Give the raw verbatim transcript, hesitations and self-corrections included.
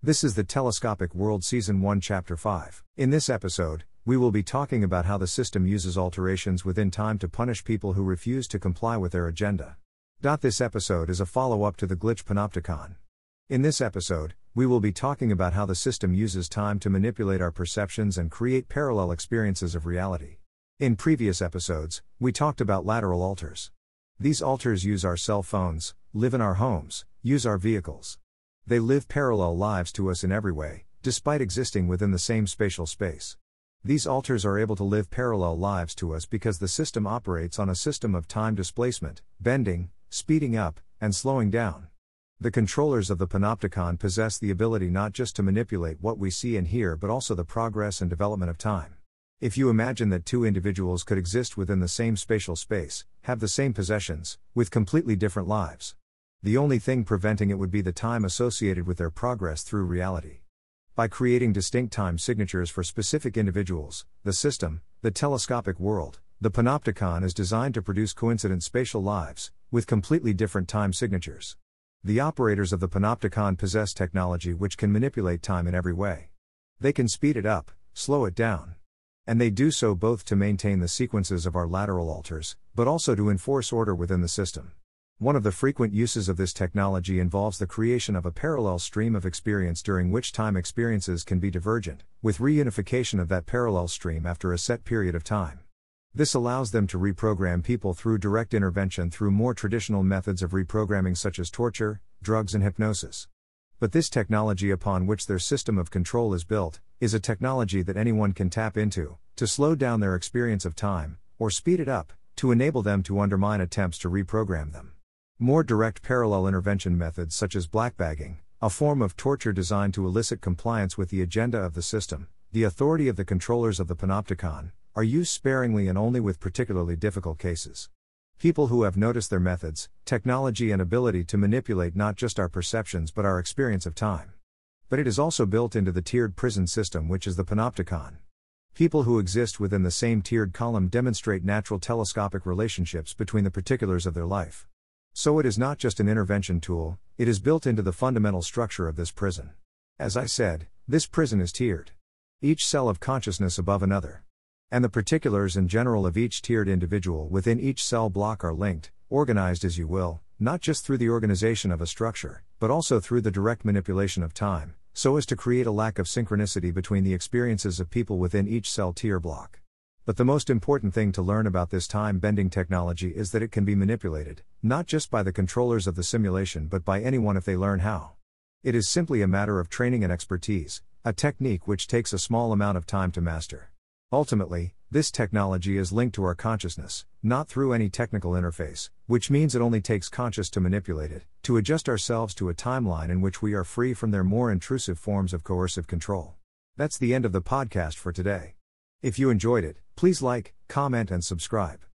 This is the Telescopic World Season one Chapter five. In this episode, we will be talking about how the system uses alterations within time to punish people who refuse to comply with their agenda. This episode is a follow-up to the Glitch Panopticon. In this episode, we will be talking about how the system uses time to manipulate our perceptions and create parallel experiences of reality. In previous episodes, we talked about lateral alters. These alters use our cell phones, live in our homes, use our vehicles. They live parallel lives to us in every way, despite existing within the same spatial space. These alters are able to live parallel lives to us because the system operates on a system of time displacement, bending, speeding up, and slowing down. The controllers of the Panopticon possess the ability not just to manipulate what we see and hear but also the progress and development of time. If you imagine that two individuals could exist within the same spatial space, have the same possessions, with completely different lives. The only thing preventing it would be the time associated with their progress through reality. By creating distinct time signatures for specific individuals, the system, the telescopic world, the Panopticon is designed to produce coincident spatial lives, with completely different time signatures. The operators of the Panopticon possess technology which can manipulate time in every way. They can speed it up, slow it down. And they do so both to maintain the sequences of our lateral alters, but also to enforce order within the system. One of the frequent uses of this technology involves the creation of a parallel stream of experience during which time experiences can be divergent, with reunification of that parallel stream after a set period of time. This allows them to reprogram people through direct intervention through more traditional methods of reprogramming such as torture, drugs and hypnosis. But this technology upon which their system of control is built, is a technology that anyone can tap into, to slow down their experience of time, or speed it up, to enable them to undermine attempts to reprogram them. More direct parallel intervention methods such as blackbagging, a form of torture designed to elicit compliance with the agenda of the system, the authority of the controllers of the Panopticon, are used sparingly and only with particularly difficult cases. People who have noticed their methods, technology and ability to manipulate not just our perceptions but our experience of time. But it is also built into the tiered prison system which is the Panopticon. People who exist within the same tiered column demonstrate natural telescopic relationships between the particulars of their life. So it is not just an intervention tool, it is built into the fundamental structure of this prison. As I said, this prison is tiered. Each cell of consciousness above another. And the particulars in general of each tiered individual within each cell block are linked, organized as you will, not just through the organization of a structure, but also through the direct manipulation of time, so as to create a lack of synchronicity between the experiences of people within each cell tier block. But the most important thing to learn about this time-bending technology is that it can be manipulated, not just by the controllers of the simulation but by anyone if they learn how. It is simply a matter of training and expertise, a technique which takes a small amount of time to master. Ultimately, this technology is linked to our consciousness, not through any technical interface, which means it only takes conscious to manipulate it, to adjust ourselves to a timeline in which we are free from their more intrusive forms of coercive control. That's the end of the podcast for today. If you enjoyed it, please like, comment and subscribe.